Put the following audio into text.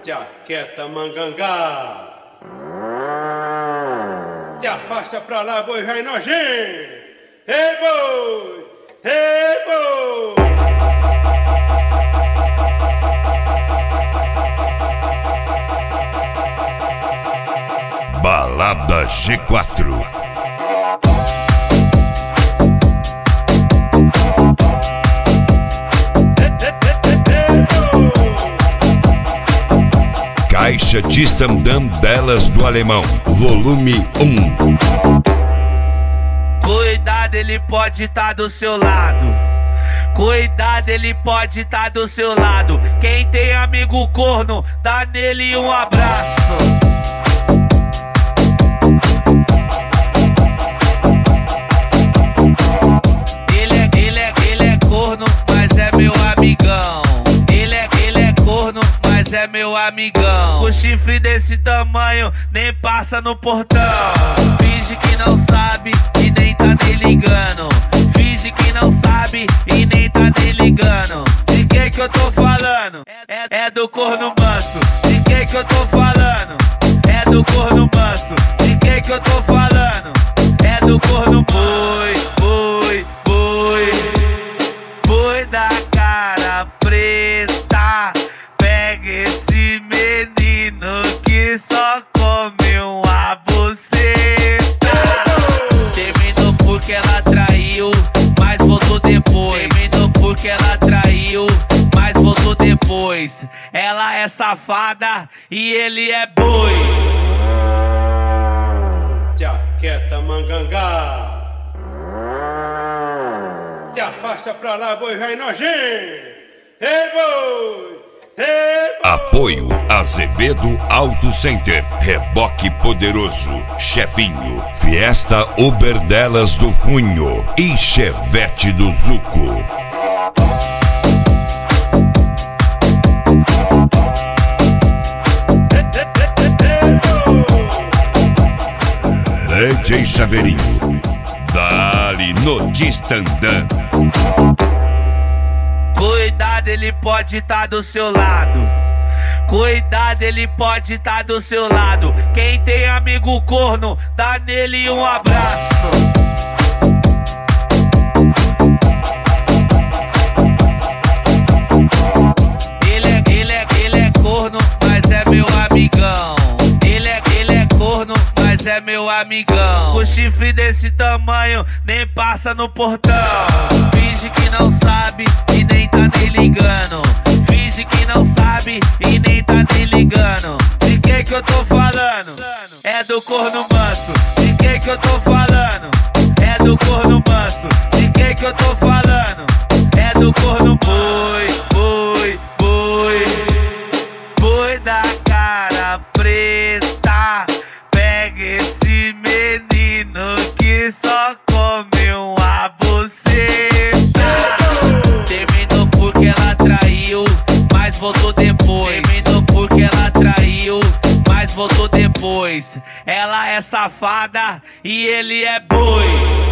Jaqueta mangangá. Te afasta pra lá, boi vai nojento. Ei, boi! Ei, boi! Balada G4. Caixa de stand-up delas do Alemão, volume 1. Cuidado, ele pode tá do seu lado. Cuidado, ele pode tá do seu lado. Quem tem amigo corno, dá nele um abraço. Ele é corno, mas é meu amigão. Ele é corno, mas é meu amigão. O chifre desse tamanho nem passa no portão. Finge que não sabe e nem tá nem ligando. Finge que não sabe e nem tá nem ligando. De que eu tô falando? É do corno manso. De que eu tô falando? É do corno manso. De que eu tô falando? É do corno boi, boi, boi. Boi da cara preta. Pega esse menino que só come uma buceta. Terminou porque ela traiu, mas voltou depois. Terminou porque ela traiu, mas voltou depois. Ela é safada e ele é boi. Jaqueta mangangá. Te afasta pra lá, boi vai nojento. Ei, boi! Ei, boi! Apoio Azevedo Auto Center, Reboque Poderoso, Chefinho, Fiesta Uber delas do Funho e Chevette do Zuco. DJ Chaveirinho, dali no Distandã. Cuidado, ele pode tá do seu lado. Cuidado, ele pode tá do seu lado. Quem tem amigo corno, dá nele um abraço. Ele é corno, mas é meu amigão. Ele é corno, mas é meu amigão. O chifre desse tamanho nem passa no portão. Finge que não sabe e nem tá nem ligando. Finge que não sabe e nem tá nem ligando. De que eu tô falando? É do corno manso. De que eu tô falando? É do corno manso. De que eu tô falando? É do corno boi, boi, boi. Boi da cara preta. Pega esse menino que só come uma buceta. Terminou porque ela traiu, mas voltou depois. Terminou porque ela traiu, mas voltou depois. Ela é safada e ele é boi.